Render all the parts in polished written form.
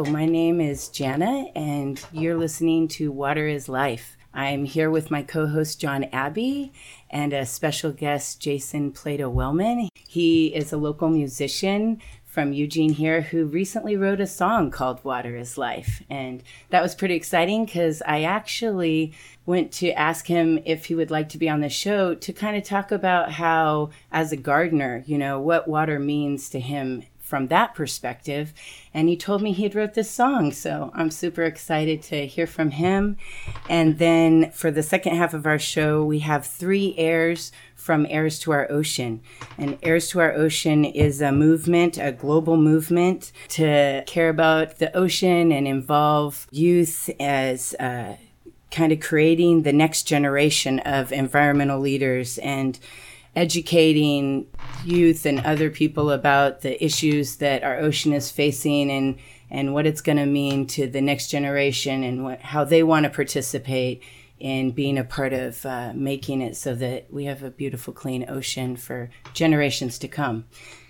my name is Jana, and you're listening to Water is Life. I'm here with my co-host John Abbey and a special guest, Jason Plato-Wellman. He is a local musician from Eugene here who recently wrote a song called Water is Life. And that was pretty exciting because I actually went to ask him if he would like to be on the show to kind of talk about how, as a gardener, what water means to him from that perspective. And he told me he'd wrote this song. So I'm super excited to hear from him. And then for the second half of our show, we have 3 airs from Heirs to Our Ocean. And Heirs to Our Ocean is a movement, a global movement to care about the ocean and involve youth as kind of creating the next generation of environmental leaders and educating youth and other people about the issues that our ocean is facing and what it's going to mean to the next generation and how they want to participate in being a part of making it so that we have a beautiful, clean ocean for generations to come.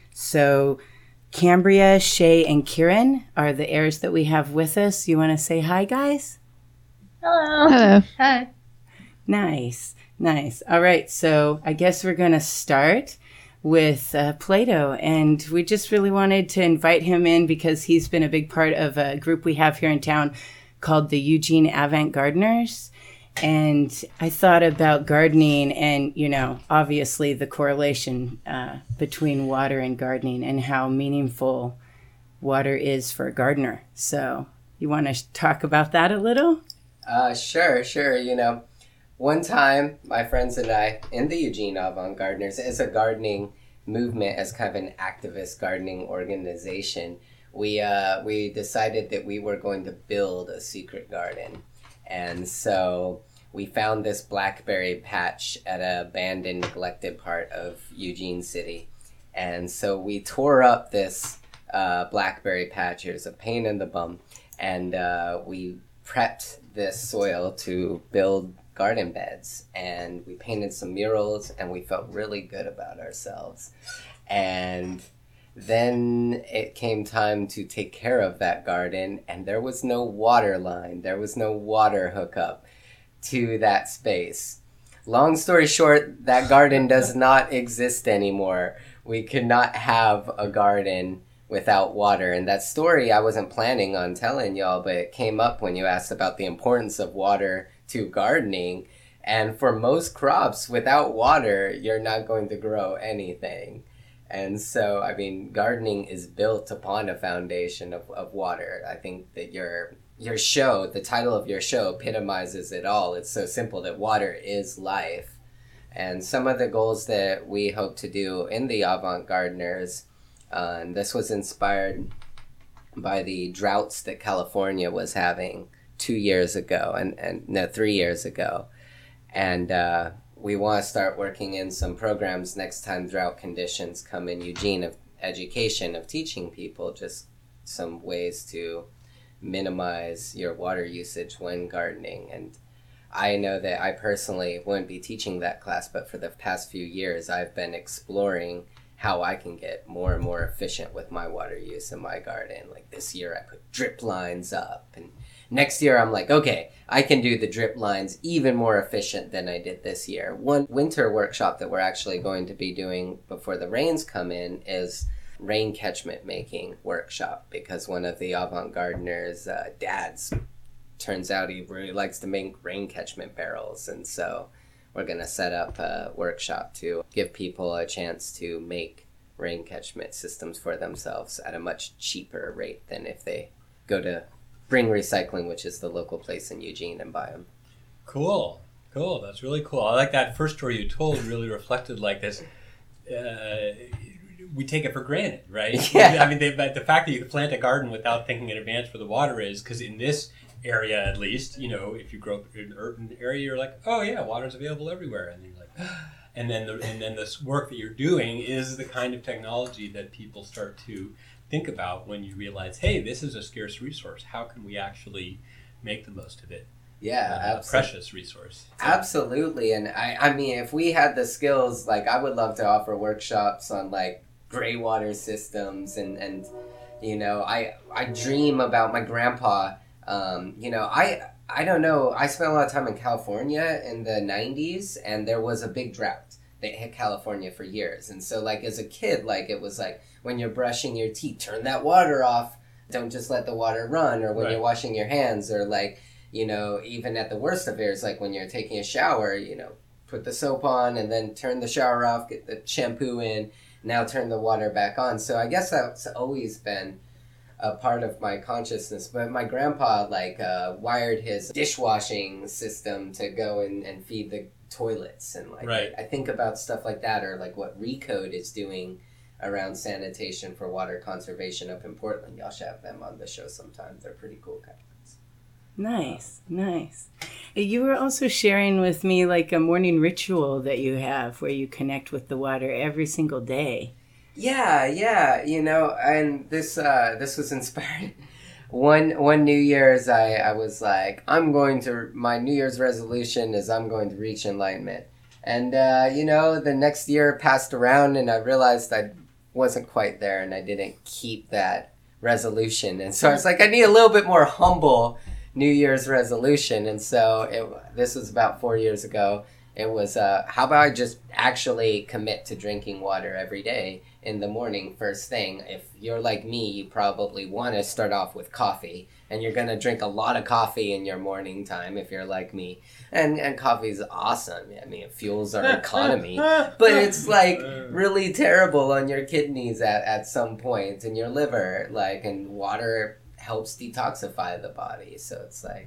So Cambria, Shay, and Kieran are the heirs that we have with us. You want to say hi, guys? Hello. Hello. Hi. Nice. All right, so I guess we're going to start with Plato, and we just really wanted to invite him in because he's been a big part of a group we have here in town called the Eugene Avant Gardeners. And I thought about gardening and, obviously the correlation between water and gardening and how meaningful water is for a gardener. So you want to talk about that a little? Sure. One time, my friends and I, in the Eugene Avant Gardeners, as a gardening movement, as kind of an activist gardening organization, we decided that we were going to build a secret garden. And so we found this blackberry patch at an abandoned, neglected part of Eugene City. And so we tore up this blackberry patch. It was a pain in the bum. And we prepped this soil to build garden beds, and we painted some murals, and we felt really good about ourselves. And then it came time to take care of that garden, and there was no water line, there was no water hookup to that space. Long story short, that garden does not exist anymore. We could not have a garden without water. And that story I wasn't planning on telling y'all, but it came up when you asked about the importance of water to gardening. And for most crops, without water, you're not going to grow anything. And so, gardening is built upon a foundation of water. I think that your show, the title of your show, epitomizes it all. It's so simple that water is life. And some of the goals that we hope to do in the Avant Gardeners, and this was inspired by the droughts that California was having 3 years ago. And we want to start working in some programs next time drought conditions come in Eugene of education, of teaching people just some ways to minimize your water usage when gardening. And I know that I personally wouldn't be teaching that class, but for the past few years, I've been exploring how I can get more and more efficient with my water use in my garden. Like this year, I put drip lines up, and next year, I'm like, okay, I can do the drip lines even more efficient than I did this year. One winter workshop that we're actually going to be doing before the rains come in is rain catchment making workshop, because one of the Avant Gardeners' dads, turns out he really likes to make rain catchment barrels. And so we're going to set up a workshop to give people a chance to make rain catchment systems for themselves at a much cheaper rate than if they go to Bring Recycling, which is the local place in Eugene, and buy them. Cool. That's really cool. I like that first story you told. Really reflected like this. We take it for granted, right? Yeah. The fact that you can plant a garden without thinking in advance for the water is because in this area, at least, if you grow up in an urban area, you're like, oh yeah, water's available everywhere, and you're like, and then this work that you're doing is the kind of technology that people start to think about when you realize, hey, this is a scarce resource. How can we actually make the most of it? Yeah, a precious resource. So. Absolutely. And I mean, if we had the skills, like I would love to offer workshops on like gray water systems and I dream about my grandpa. I don't know. I spent a lot of time in California in the 90s, and there was a big drought that hit California for years. And so, like, as a kid, like, it was like, when you're brushing your teeth, turn that water off. Don't just let the water run. Or when you're washing your hands, or, like, even at the worst of it, it's like when you're taking a shower, put the soap on and then turn the shower off, get the shampoo in, now turn the water back on. So I guess that's always been a part of my consciousness. But my grandpa wired his dishwashing system to go and feed the toilets, and I think about stuff like that, or like what Recode is doing around sanitation for water conservation up in Portland. Y'all should have them on the show sometime. They're pretty cool guys. Nice. You were also sharing with me like a morning ritual that you have where you connect with the water every single day. Yeah, and this was inspired. One New Year's, I was like, my New Year's resolution is I'm going to reach enlightenment. And, the next year passed around, and I realized I wasn't quite there, and I didn't keep that resolution. And so I was like, I need a little bit more humble New Year's resolution. And so this was about 4 years ago. It was, how about I just actually commit to drinking water every day in the morning, first thing. If you're like me, you probably want to start off with coffee, and you're going to drink a lot of coffee in your morning time if you're like me. And coffee's awesome. I mean, it fuels our economy, but it's like really terrible on your kidneys at some point, and your liver, and water helps detoxify the body. So it's like,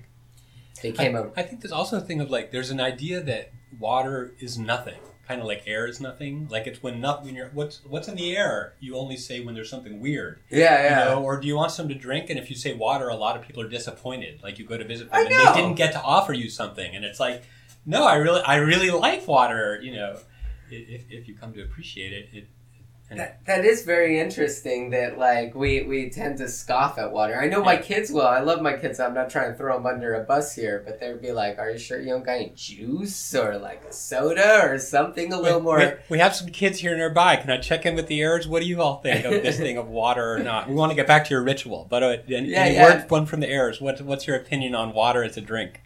I think there's also a thing of there's an idea that water is nothing, kind of like air is nothing. Like it's when you're what's in the air, you only say when there's something weird. Yeah. Or do you want some to drink? And if you say water, a lot of people are disappointed. Like you go to visit them and they didn't get to offer you something, and it's like, no, I really like water. If you come to appreciate it. That is very interesting that we tend to scoff at water. I know my kids will. I love my kids. I'm not trying to throw them under a bus here, but they'd be like, are you sure you don't got any juice or like a soda or something a little more? We have some kids here nearby. Can I check in with the heirs? What do you all think of this thing of water or not? We want to get back to your ritual, but one from the heirs. What's your opinion on water as a drink?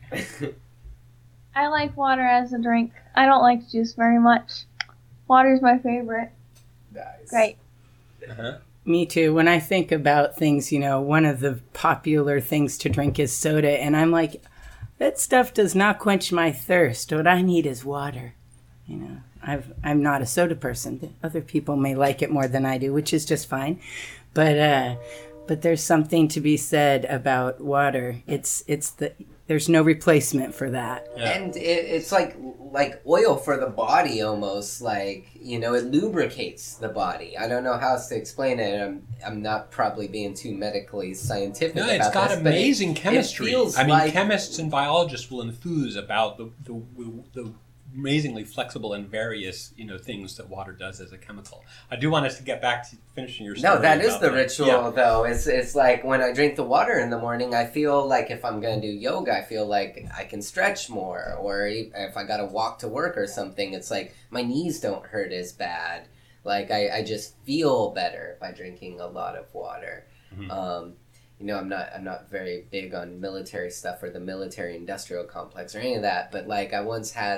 I like water as a drink. I don't like juice very much. Water's my favorite. Nice. Great. Uh-huh. Me too. When I think about things, one of the popular things to drink is soda, and I'm like, that stuff does not quench my thirst. What I need is water. I'm not a soda person. Other people may like it more than I do, which is just fine. But there's something to be said about water. There's no replacement for that. Yeah. And it's like oil for the body almost. It lubricates the body. I don't know how else to explain it. I'm not probably being too medically scientific about this. No, it's got amazing chemistry. Chemists and biologists will enthuse about the amazingly flexible and various things that water does as a chemical. I do want us to get back to finishing your story. No, that is the ritual though. It's like when I drink the water in the morning, I feel like if I'm going to do yoga, I feel like I can stretch more. Or if I got to walk to work or something, it's like my knees don't hurt as bad. I just feel better by drinking a lot of water. Mm-hmm. I'm not very big on military stuff or the military industrial complex or any of that, but I once had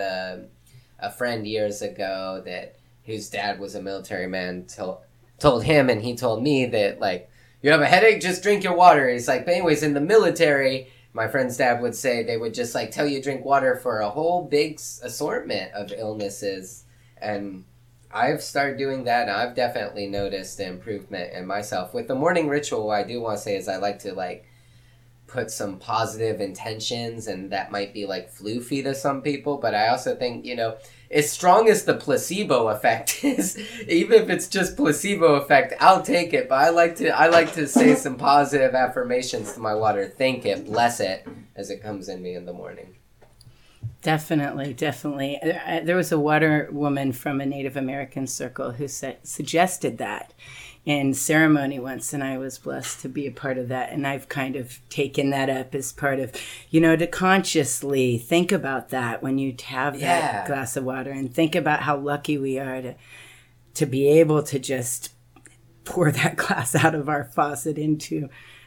a friend years ago whose dad was a military man told him, and he told me that you have a headache, just drink your water. He's like, but anyways, in the military, my friend's dad would say they would just tell you drink water for a whole big assortment of illnesses, and I've started doing that, and I've definitely noticed the improvement in myself. With the morning ritual, what I do want to say is I like to, put some positive intentions, and that might be, floofy to some people, but I also think, as strong as the placebo effect is, even if it's just placebo effect, I'll take it, but I like to say some positive affirmations to my water, thank it, bless it, as it comes in me in the morning. Definitely. There was a water woman from a Native American circle who suggested that in ceremony once, and I was blessed to be a part of that. And I've kind of taken that up as part of, to consciously think about that when you have that glass of water, and think about how lucky we are to be able to just pour that glass out of our faucet into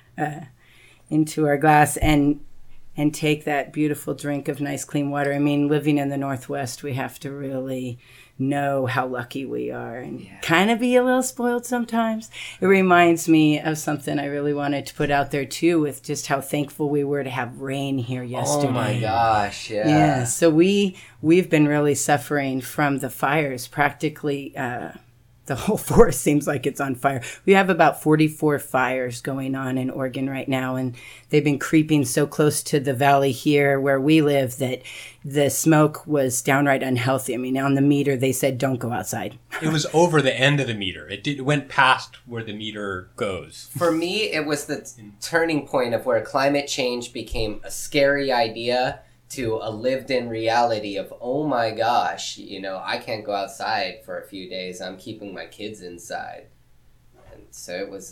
our glass and take that beautiful drink of nice clean water. I mean, living in the Northwest, we have to really know how lucky we are and kind of be a little spoiled sometimes. It reminds me of something I really wanted to put out there too, with just how thankful we were to have rain here yesterday. Oh my gosh, yeah. Yeah, so we've been really suffering from the fires. Practically the whole forest seems like it's on fire. We have about 44 fires going on in Oregon right now, and they've been creeping so close to the valley here where we live that the smoke was downright unhealthy. I mean, on the meter, they said, don't go outside. It was over the end of the meter. It went past where the meter goes. For me, it was the turning point of where climate change became a scary idea to a lived-in reality of, oh my gosh, I can't go outside for a few days. I'm keeping my kids inside. And so it was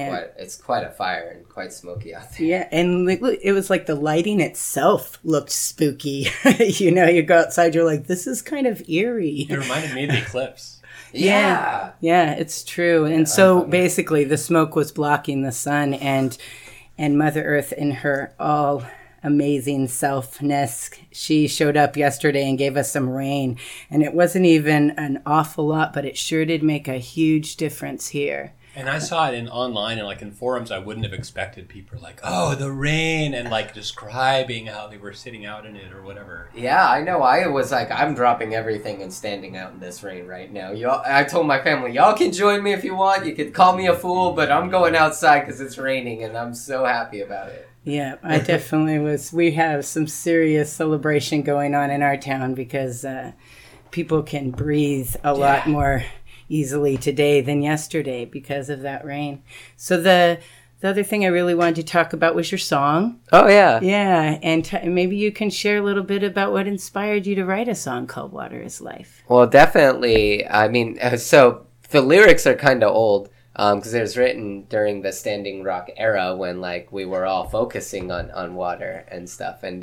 quite a fire and quite smoky out there. Yeah, and it was like the lighting itself looked spooky. You go outside, you're like, this is kind of eerie. It reminded me of the eclipse. Yeah, it's true. And so basically the smoke was blocking the sun, and Mother Earth in her all amazing selfness, she showed up yesterday and gave us some rain, and it wasn't even an awful lot, but it sure did make a huge difference here. And I saw it online and in forums. I wouldn't have expected people like, oh, the rain, and describing how they were sitting out in it or whatever. Yeah, I know. I was like, I'm dropping everything and standing out in this rain right now. I told my family, y'all can join me if you want. You can call me a fool, but I'm going outside because it's raining, and I'm so happy about it. Yeah, I definitely was. We have some serious celebration going on in our town because people can breathe a lot more easily today than yesterday because of that rain. So the other thing I really wanted to talk about was your song. Oh, yeah. Yeah, and maybe you can share a little bit about what inspired you to write a song called Water is Life. Well, definitely. I mean, so the lyrics are kind of old. Because it was written during the Standing Rock era when we were all focusing on water and stuff. And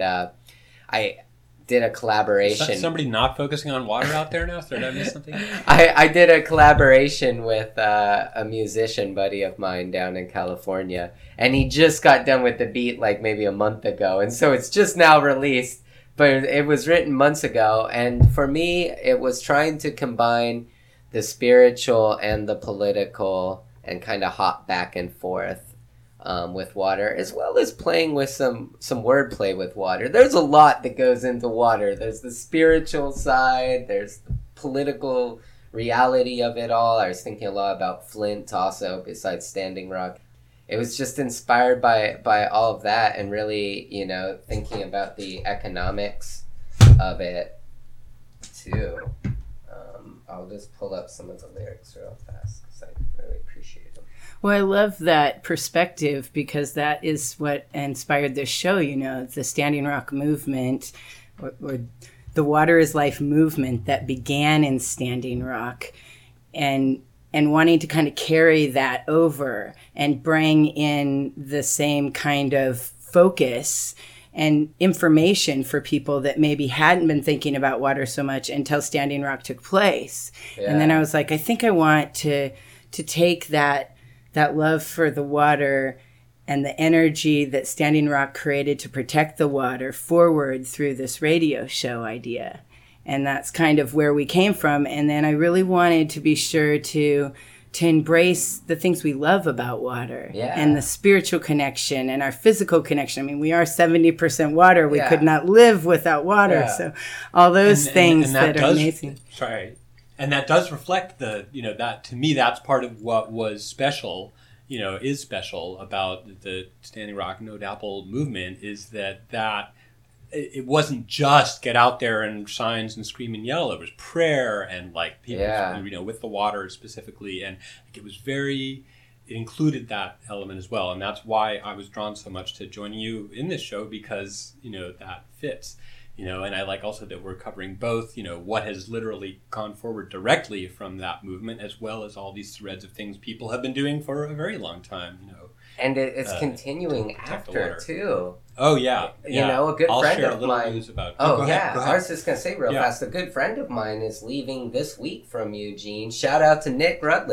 I did a collaboration. Is somebody not focusing on water out there now? Did I miss something? I did a collaboration with a musician buddy of mine down in California. And he just got done with the beat maybe a month ago. And so it's just now released. But it was written months ago. And for me, it was trying to combine the spiritual and the political, and kind of hop back and forth with water, as well as playing with some wordplay with water. There's a lot that goes into water. There's the spiritual side, there's the political reality of it all. I was thinking a lot about Flint also, besides Standing Rock. It was just inspired by all of that, and really, thinking about the economics of it too. I'll just pull up some of the lyrics real fast because I really appreciate them. Well, I love that perspective because that is what inspired this show, the Standing Rock movement or the Water is Life movement that began in Standing Rock, and wanting to kind of carry that over and bring in the same kind of focus and information for people that maybe hadn't been thinking about water so much until Standing Rock took place. Yeah. And then I was like, I think I want to take that love for the water and the energy that Standing Rock created to protect the water forward through this radio show idea. And that's kind of where we came from. And then I really wanted to be sure to embrace the things we love about water and the spiritual connection and our physical connection. I mean, we are 70% water. We could not live without water. Yeah. So all those things that are amazing. Sorry. And that does reflect that to me, that's part of what was special, is special about the Standing Rock No Dapple movement is that it wasn't just get out there and signs and scream and yell. It was prayer and people, with the water specifically. And it included that element as well. And that's why I was drawn so much to joining you in this show because, that fits, and I like also that we're covering both, what has literally gone forward directly from that movement, as well as all these threads of things people have been doing for a very long time, And it's continuing after, too. Oh, yeah. A good I'll friend share of a little mine. News about. Go ahead. ahead. I was just going to say real fast, a good friend of mine is leaving this week from Eugene. Shout out to Nick Rutledge.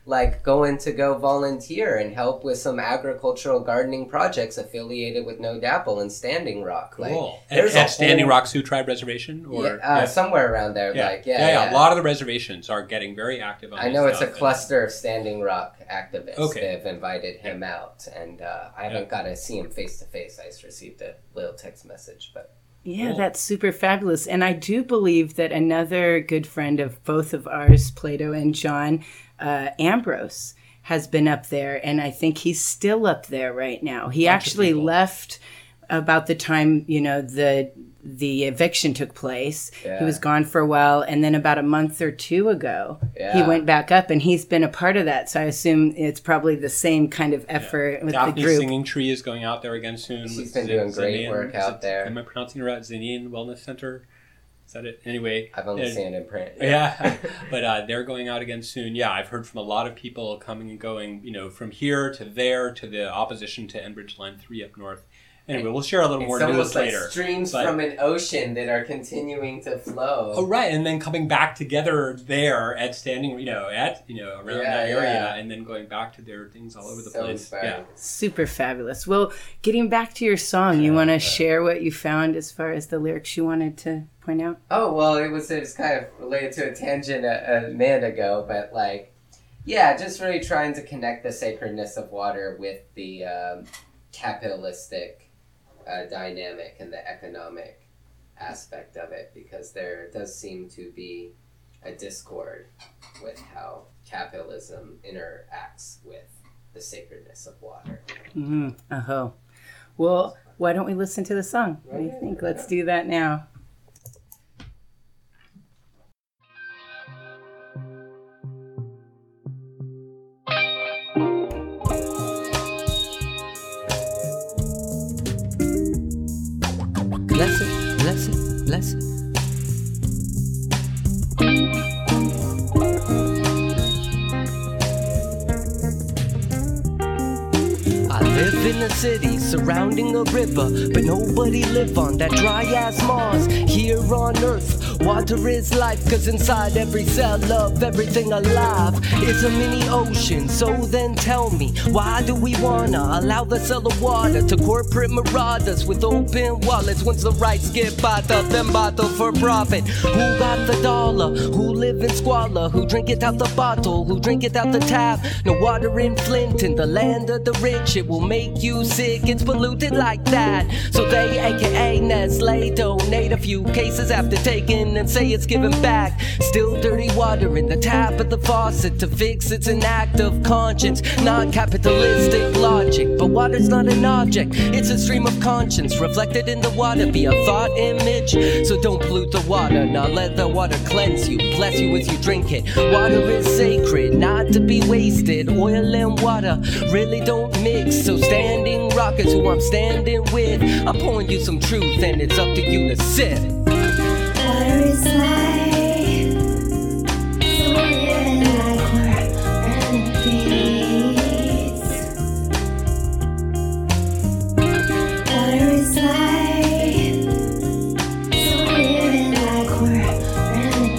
like going to go volunteer and help with some agricultural gardening projects affiliated with No Dapple and Standing Rock. Cool. Like, there's at Standing Rock Sioux Tribe Reservation? Or somewhere around there. Yeah. A lot of the reservations are getting very active on I know it's a cluster of Standing Rock activists. Okay. They've invited him out, and I haven't got to see him face to face. I just received a little text message, but... Yeah, Cool. That's super fabulous. And I do believe that another good friend of both of ours, Plato and John, Ambrose, has been up there. And I think he's still up there right now. He actually left about the time, the eviction took place. Yeah. He was gone for a while. And then about a month or two ago, Yeah. he went back up, and he's been a part of that. So I assume it's probably the same kind of effort with Daphne the group. Singing Tree is going out there again soon. She's been doing great work out there. Am I pronouncing it right? Zanian Wellness Center? Is that it? Anyway. I've only seen it in print. Yeah, but they're going out again soon. Yeah, I've heard from a lot of people coming and going, from here to there to the opposition to Enbridge Line 3 up north. Anyway, we'll share a little more news later. Like streams from an ocean that are continuing to flow. Oh, right, and then coming back together there at Standing, around that area, and then going back to their things all over the place. Inspiring. Yeah, Super fabulous. Well, getting back to your song, you want to share what you found as far as the lyrics you wanted to point out? Oh, well, it was kind of related to a tangent a minute ago, but just really trying to connect the sacredness of water with the capitalistic dynamic and the economic aspect of it, because there does seem to be a discord with how capitalism interacts with the sacredness of water. Well, why don't we listen to the song? What do you think? Let's do that now. Bless it. I live in a city surrounding a river, but nobody live on that dry ass Mars. Here on Earth, water is life, cause inside every cell of everything alive is a mini ocean. So then tell me, why do we wanna allow the cell of water to corporate marauders with open wallets? Once the rights get bottled, then bottled for profit. Who got the dollar? Who live in squalor? Who drink it out the bottle? Who drink it out the tap? No water in Flint, in the land of the rich. It will make you sick, it's polluted like that. So they, aka Nestle, donate a few cases after taking and say it's given back. Still dirty water in the tap of the faucet to fix it's an act of conscience, not capitalistic logic. But water's not an object, it's a stream of conscience reflected in the water, be a thought image. So don't pollute the water, now let the water cleanse you, bless you as you drink it. Water is sacred, not to be wasted. Oil and water really don't mix. So Standing Rock is who I'm standing with. I'm pouring you some truth and it's up to you to sip. Water is life, so we're living like we're renegades. Water is life, so we're living like we're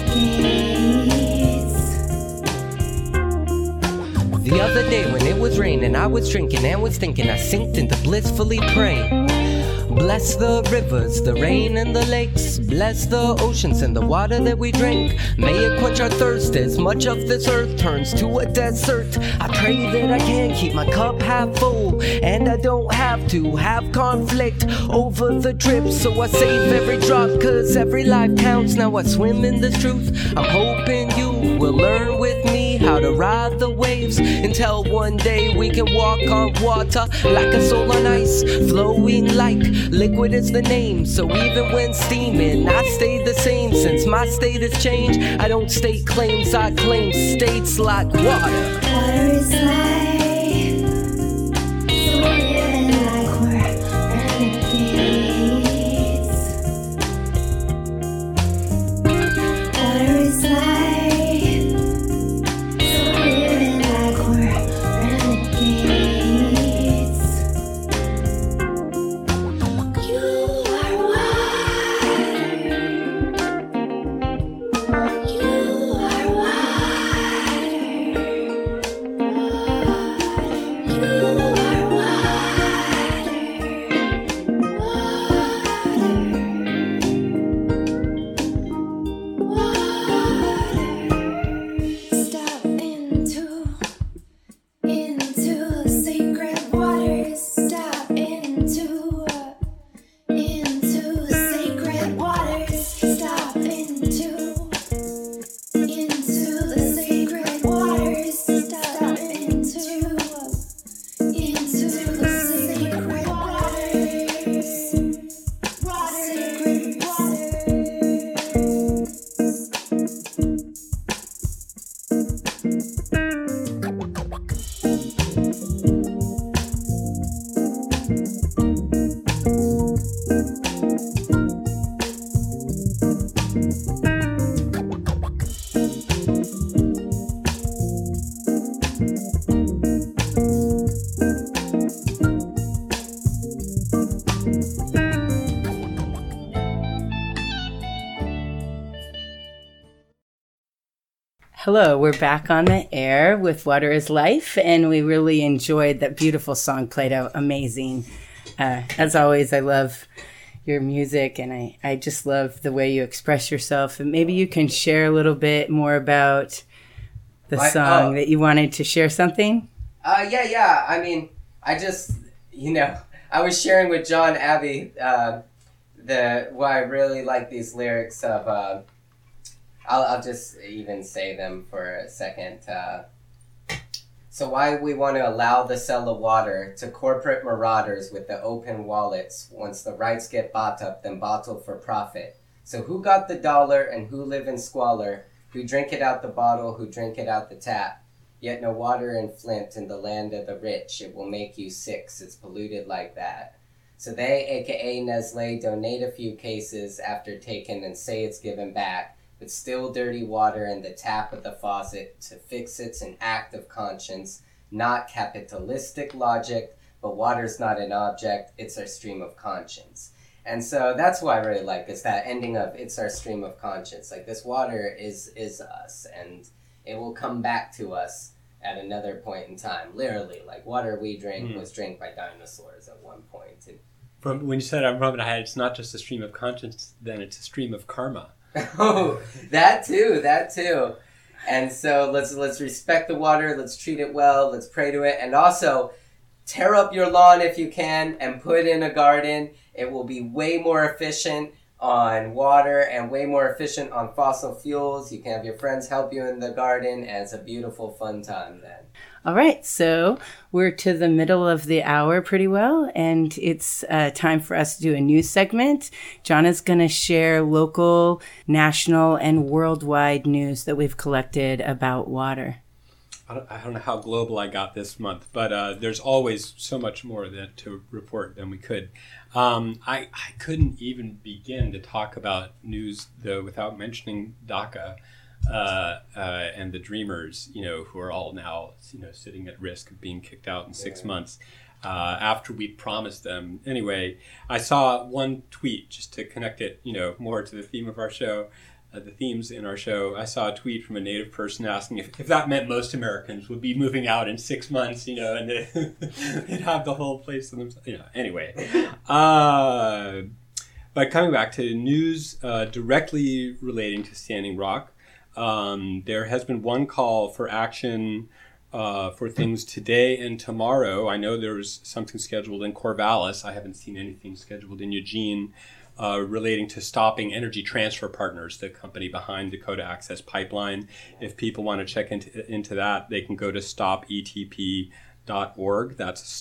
renegades. The other day when it was raining, I was drinking and was thinking, I synced into blissfully praying. Bless the rivers, the rain and the lakes. Bless the oceans and the water that we drink. May it quench our thirst as much of this earth turns to a desert. I pray that I can keep my cup half full, and I don't have to have conflict over the drip. So I save every drop, cause every life counts. Now I swim in this truth. I'm hoping you will learn with me how to ride the waves, until one day we can walk on water like a soul on ice, flowing like liquid is the name. So even when steaming, I stay the same. Since my state has changed, I don't state claims, I claim states like water. Water is life, so we're living like we're renegades. Water is life, so we're living like we're renegades. You are water. You are water. Hello, we're back on the air with Water is Life, and we really enjoyed that beautiful song, Plato. Amazing. As always, I love your music, and I just love the way you express yourself. And maybe you can share a little bit more about the song that you wanted to share something? Yeah. I mean, I just, I was sharing with John Abbey why I really like these lyrics of... I'll just even say them for a second. So why we want to allow the sale of water to corporate marauders with the open wallets. Once the rights get bought up, then bottled for profit. So who got the dollar and who live in squalor? Who drink it out the bottle, who drink it out the tap? Yet no water in Flint in the land of the rich. It will make you sick, it's polluted like that. So they, aka Nestle, donate a few cases after taken and say it's given back. But still dirty water in the tap of the faucet to fix it's an act of conscience, not capitalistic logic, but water's not an object, it's our stream of conscience. And so that's what I really like, is that ending of it's our stream of conscience. Like, this water is us, and it will come back to us at another point in time. Literally, like, water we drink was drank by dinosaurs at one point. From when you said I'm from it, it's not just a stream of conscience, then it's a stream of karma. Oh, that too. And so let's respect the water, let's treat it well, let's pray to it, and also tear up your lawn if you can and put in a garden. It will be way more efficient on water and way more efficient on fossil fuels. You can have your friends help you in the garden, and it's a beautiful, fun time then. All right, so we're to the middle of the hour pretty well, and it's time for us to do a news segment. John is going to share local, national, and worldwide news that we've collected about water. I don't know how global I got this month, but there's always so much more to report than we could. I couldn't even begin to talk about news, though, without mentioning DACA. And the Dreamers, who are all now, sitting at risk of being kicked out in 6 months after we promised them. Anyway, I saw one tweet, just to connect it, more to the theme of our show, the themes in our show. I saw a tweet from a Native person asking if that meant most Americans would be moving out in 6 months, and they'd have the whole place to themselves. Anyway. But coming back to news directly relating to Standing Rock, there has been one call for action for things today and tomorrow. I know there's something scheduled in Corvallis. I haven't seen anything scheduled in Eugene relating to stopping Energy Transfer Partners, the company behind Dakota Access Pipeline. If people want to check into that, they can go to stopetp.org. That's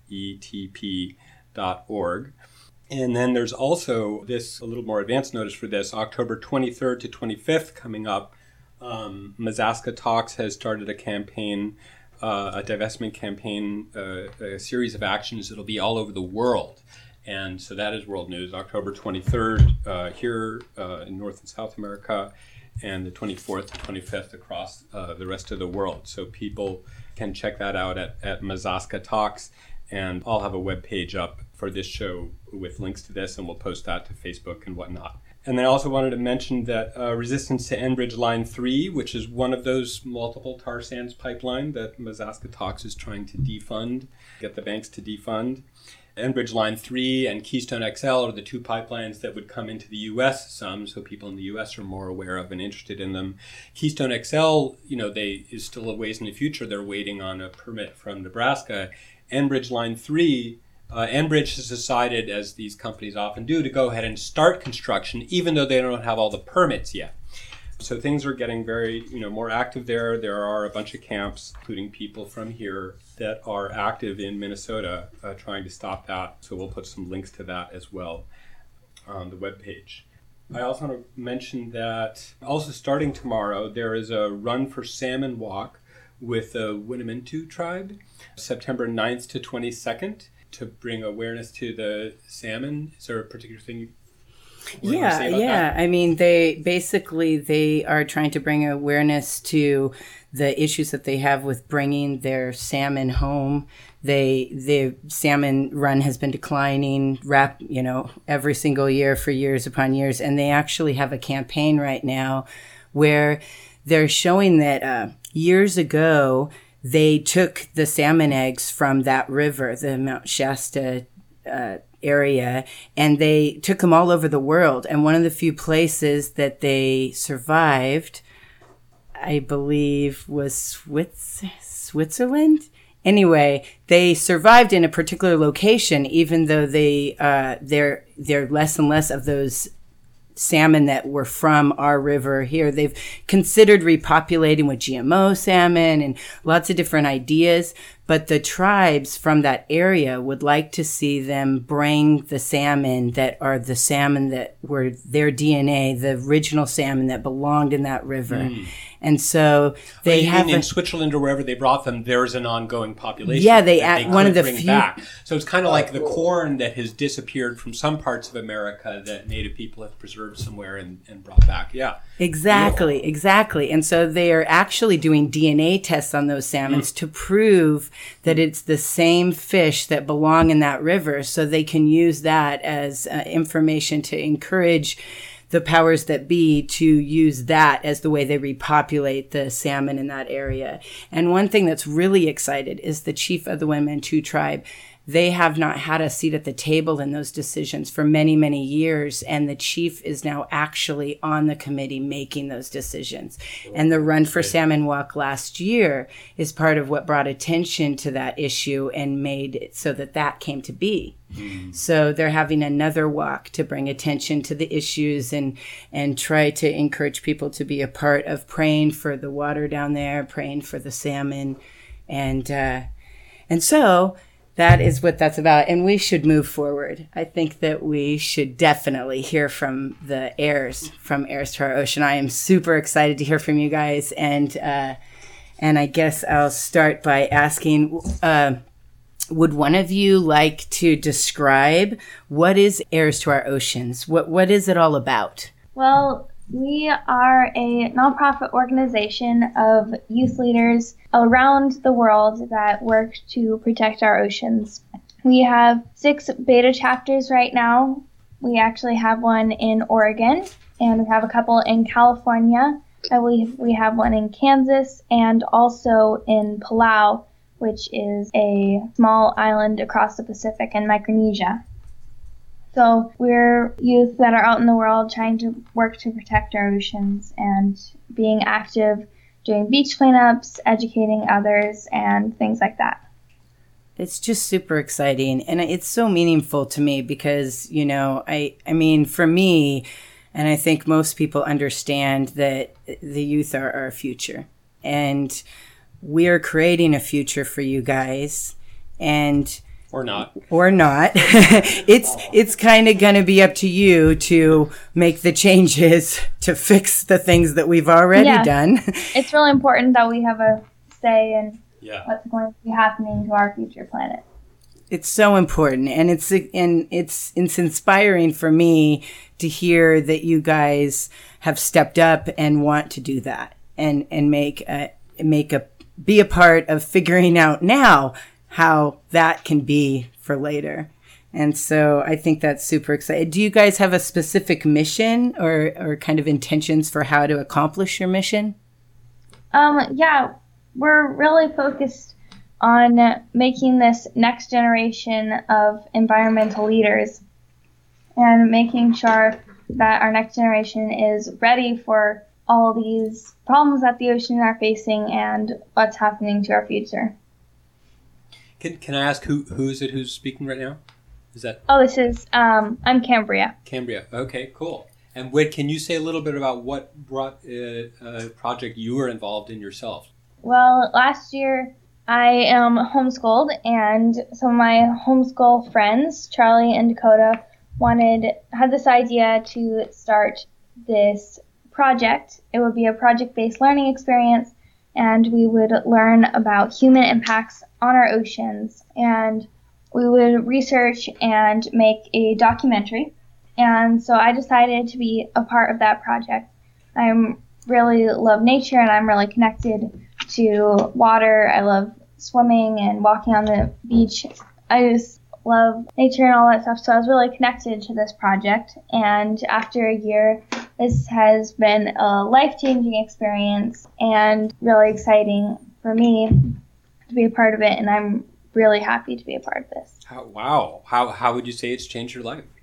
stopetp.org. And then there's also a little more advanced notice for this, October 23rd to 25th coming up. Mazaska Talks has started a campaign, a divestment campaign, a series of actions that'll be all over the world. And so that is world news, October 23rd here in North and South America, and the 24th to 25th across the rest of the world. So people can check that out at Mazaska Talks. And I'll have a web page up for this show with links to this, and we'll post that to Facebook and whatnot. And then I also wanted to mention that resistance to Enbridge Line 3, which is one of those multiple tar sands pipeline that Mazaska Talks is trying to defund, get the banks to defund. Enbridge Line 3 and Keystone XL are the two pipelines that would come into the U.S. so people in the U.S. are more aware of and interested in them. Keystone XL, is still a ways in the future. They're waiting on a permit from Nebraska. Enbridge Line 3, Enbridge has decided, as these companies often do, to go ahead and start construction, even though they don't have all the permits yet. So things are getting very, more active there. There are a bunch of camps, including people from here, that are active in Minnesota trying to stop that. So we'll put some links to that as well on the webpage. I also want to mention that also starting tomorrow, there is a Run for Salmon walk with the Winnemucca tribe, September 9th to 22nd, to bring awareness to the salmon. Is there a particular thing Yeah. I mean, they are trying to bring awareness to the issues that they have with bringing their salmon home The salmon run has been declining, every single year for years upon years, and they actually have a campaign right now where they're showing that years ago they took the salmon eggs from that river, the Mount Shasta area, and they took them all over the world. And one of the few places that they survived, I believe, was Switzerland. Anyway, they survived in a particular location, even though they're less and less of those salmon that were from our river here. They've considered repopulating with GMO salmon and lots of different ideas, but the tribes from that area would like to see them bring the salmon that are the salmon that were their DNA, the original salmon that belonged in that river. And so they have in Switzerland or wherever they brought them, there's an ongoing population. Yeah, they one of the bring few back. So it's kind of like the corn that has disappeared from some parts of America that Native people have preserved somewhere and brought back. Yeah, exactly. And so they are actually doing DNA tests on those salmons to prove that it's the same fish that belong in that river, so they can use that as information to encourage the powers that be to use that as the way they repopulate the salmon in that area. And one thing that's really excited is the chief of the Winnemucca tribe. They have not had a seat at the table in those decisions for many, many years. And the chief is now actually on the committee making those decisions. And the Run for Salmon Walk last year is part of what brought attention to that issue and made it so that came to be. So they're having another walk to bring attention to the issues and try to encourage people to be a part of praying for the water down there, praying for the salmon. And so that is what that's about. And we should move forward. I think that we should definitely hear from the heirs, from Heirs to Our Ocean. I am super excited to hear from you guys. And I guess I'll start by asking, would one of you like to describe what is Heirs to Our Oceans? What is it all about? Well, we are a nonprofit organization of youth leaders around the world that work to protect our oceans. We have 6 beta chapters right now. We actually have one in Oregon, and we have a couple in California. I believe we have one in Kansas and also in Palau, which is a small island across the Pacific in Micronesia. So we're youth that are out in the world trying to work to protect our oceans and being active, doing beach cleanups, educating others, and things like that. It's just super exciting. And it's so meaningful to me because, I mean, for me, and I think most people understand that the youth are our future. And we're creating a future for you guys. And Or not. It's kind of going to be up to you to make the changes to fix the things that we've already done. It's really important that we have a say in what's going to be happening to our future planet. It's so important, and it's inspiring for me to hear that you guys have stepped up and want to do that and be a part of figuring out now how that can be for later. And so I think that's super exciting. Do you guys have a specific mission or kind of intentions for how to accomplish your mission? We're really focused on making this next generation of environmental leaders and making sure that our next generation is ready for all these problems that the ocean are facing and what's happening to our future. Can I ask who is it who's speaking right now? Is that? Oh, this is I'm Cambria. Cambria. Okay, cool. And can you say a little bit about what brought a project you were involved in yourself? Well, last year I am homeschooled, and some of my homeschool friends, Charlie and Dakota, had this idea to start this project. It would be a project-based learning experience, and we would learn about human impacts on our oceans, and we would research and make a documentary. And so I decided to be a part of that project. I really love nature, and I'm really connected to water. I love swimming and walking on the beach. I just love nature and all that stuff, so I was really connected to this project. And after a year, this has been a life-changing experience and really exciting for me to be a part of it, and I'm really happy to be a part of this. Wow. How would you say it's changed your life?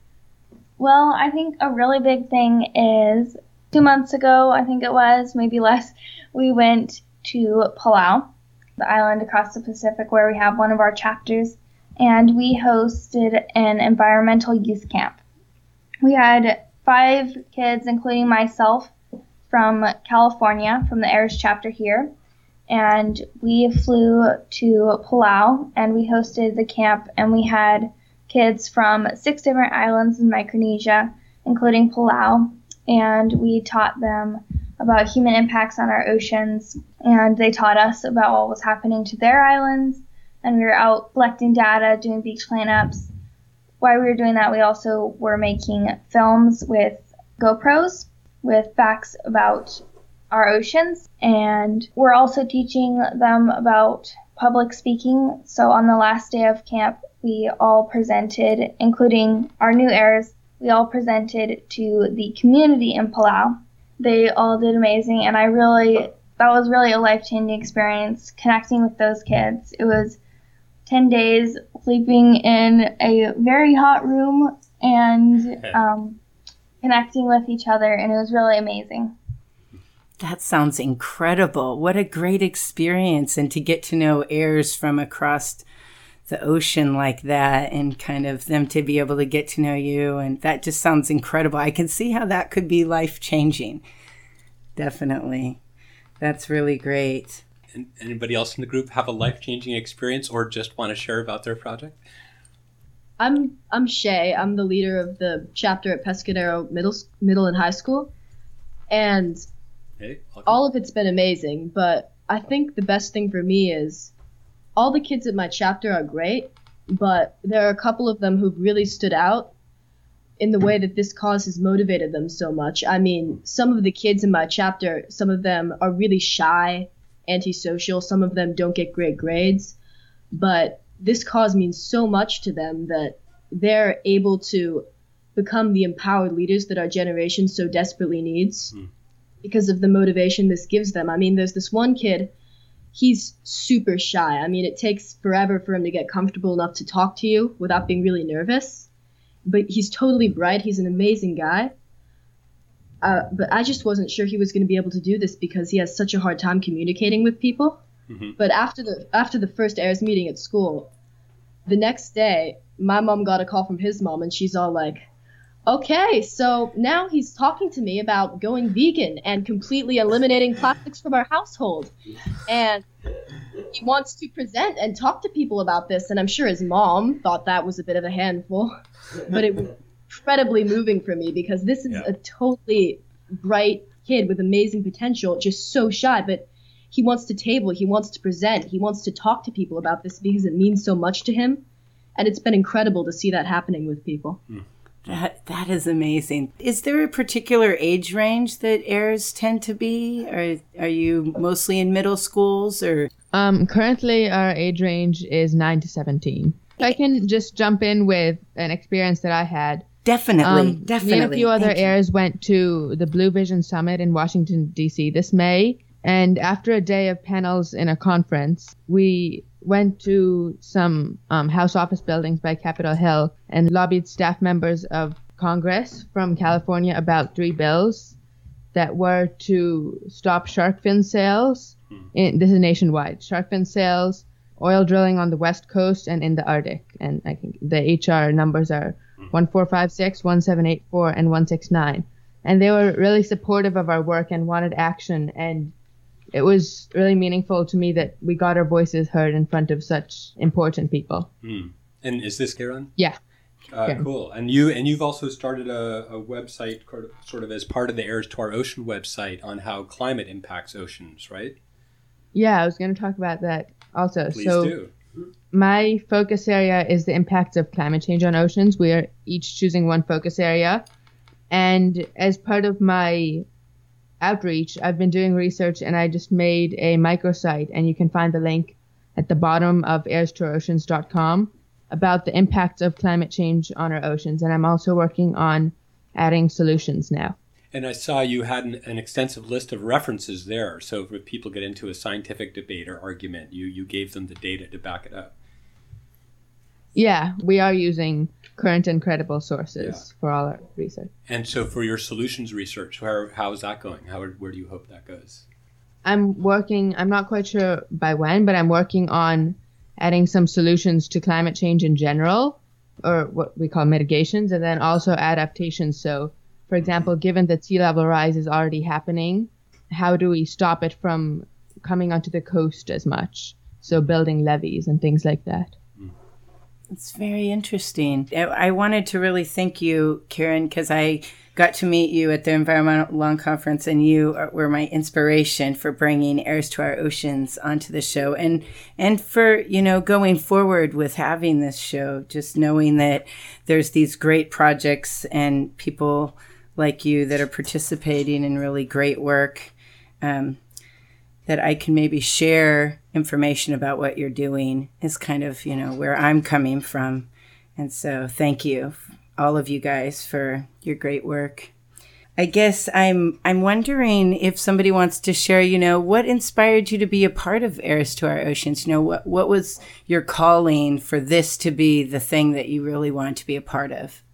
Well, I think a really big thing is 2 months ago, I think it was, maybe less, we went to Palau, the island across the Pacific where we have one of our chapters, and we hosted an environmental youth camp. We had 5 kids, including myself, from California, from the AIRS chapter here, and we flew to Palau, and we hosted the camp, and we had kids from 6 different islands in Micronesia, including Palau, and we taught them about human impacts on our oceans, and they taught us about what was happening to their islands, and we were out collecting data, doing beach cleanups. While we were doing that, we also were making films with GoPros with facts about our oceans, and we're also teaching them about public speaking. So on the last day of camp, we all presented, including our new heirs, we all presented to the community in Palau. They all did amazing, and that was really a life-changing experience, connecting with those kids. It was 10 days sleeping in a very hot room and connecting with each other, and it was really amazing. That sounds incredible. What a great experience, and to get to know heirs from across the ocean like that, and kind of them to be able to get to know you, and that just sounds incredible. I can see how that could be life-changing. Definitely. That's really great. And anybody else in the group have a life-changing experience or just want to share about their project? I'm Shay. I'm the leader of the chapter at Pescadero Middle and High School. And Hey, all of it's been amazing, but I think the best thing for me is all the kids at my chapter are great, but there are a couple of them who've really stood out in the way that this cause has motivated them so much. I mean, some of the kids in my chapter, some of them are really shy, antisocial, some of them don't get great grades, but this cause means so much to them that they're able to become the empowered leaders that our generation so desperately needs because of the motivation this gives them. I mean, there's this one kid, he's super shy. I mean, it takes forever for him to get comfortable enough to talk to you without being really nervous. But he's totally bright. He's an amazing guy. But I just wasn't sure he was going to be able to do this because he has such a hard time communicating with people. Mm-hmm. But after the first AIRS meeting at school, the next day, my mom got a call from his mom, and she's all like, okay, so now he's talking to me about going vegan and completely eliminating plastics from our household. And he wants to present and talk to people about this. And I'm sure his mom thought that was a bit of a handful. But it was incredibly moving for me because this is a totally bright kid with amazing potential, just so shy. But he wants to table, he wants to present, he wants to talk to people about this because it means so much to him. And it's been incredible to see that happening with people. That is amazing. Is there a particular age range that heirs tend to be? Or are you mostly in middle schools or? Currently our age range is 9 to 17. I can just jump in with an experience that I had. Definitely. Me and a few other heirs went to the Blue Vision Summit in Washington, D.C. this May. And after a day of panels in a conference, we went to some house office buildings by Capitol Hill and lobbied staff members of Congress from California about 3 bills that were to stop shark fin sales. This is nationwide. Shark fin sales, oil drilling on the West Coast and in the Arctic. And I think the HR numbers are 1456, 1784, and 169. And they were really supportive of our work and wanted action. And it was really meaningful to me that we got our voices heard in front of such important people. And is this Karen? Yeah. Cool. And you've also started a website sort of as part of the Heirs to Our Ocean website on how climate impacts oceans, right? Yeah, I was going to talk about that also. Please do. My focus area is the impacts of climate change on oceans. We are each choosing one focus area. And as part of my outreach, I've been doing research and I just made a microsite, and you can find the link at the bottom of airstorouroceans.com about the impacts of climate change on our oceans. And I'm also working on adding solutions now. And I saw you had an extensive list of references there. So if people get into a scientific debate or argument, you gave them the data to back it up. Yeah, we are using current and credible sources for all our research. And so for your solutions research, how is that going? Where do you hope that goes? I'm not quite sure by when, but I'm working on adding some solutions to climate change in general, or what we call mitigations, and then also adaptations. So, for example, given that sea level rise is already happening, how do we stop it from coming onto the coast as much? So building levees and things like that. It's very interesting. I wanted to really thank you, Karen, because I got to meet you at the Environmental Law Conference, and you were my inspiration for bringing Heirs to Our Oceans onto the show, and for, going forward with having this show, just knowing that there's these great projects and people like you that are participating in really great work, that I can maybe share information about what you're doing is kind of, where I'm coming from. And so thank you, all of you guys, for your great work. I guess I'm wondering if somebody wants to share, what inspired you to be a part of Heirs to Our Oceans? What was your calling for this to be the thing that you really want to be a part of?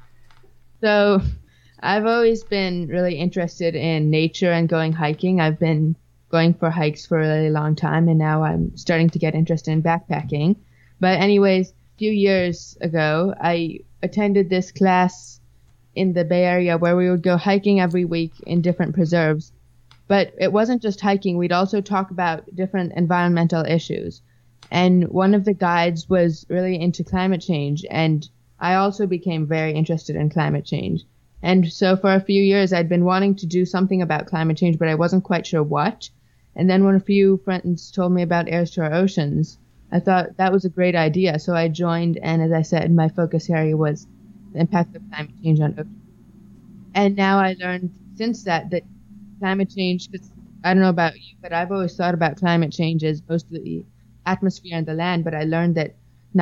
So I've always been really interested in nature and going hiking. I've been going for hikes for a really long time, and now I'm starting to get interested in backpacking. But anyways, a few years ago, I attended this class in the Bay Area where we would go hiking every week in different preserves. But it wasn't just hiking. We'd also talk about different environmental issues. And one of the guides was really into climate change, and I also became very interested in climate change. And so for a few years, I'd been wanting to do something about climate change, but I wasn't quite sure what. And then when a few friends told me about Heirs to Our Oceans, I thought that was a great idea. So I joined, and as I said, my focus area was the impact of climate change on oceans. And now I learned since that climate change, because I don't know about you, but I've always thought about climate change as mostly the atmosphere and the land, but I learned that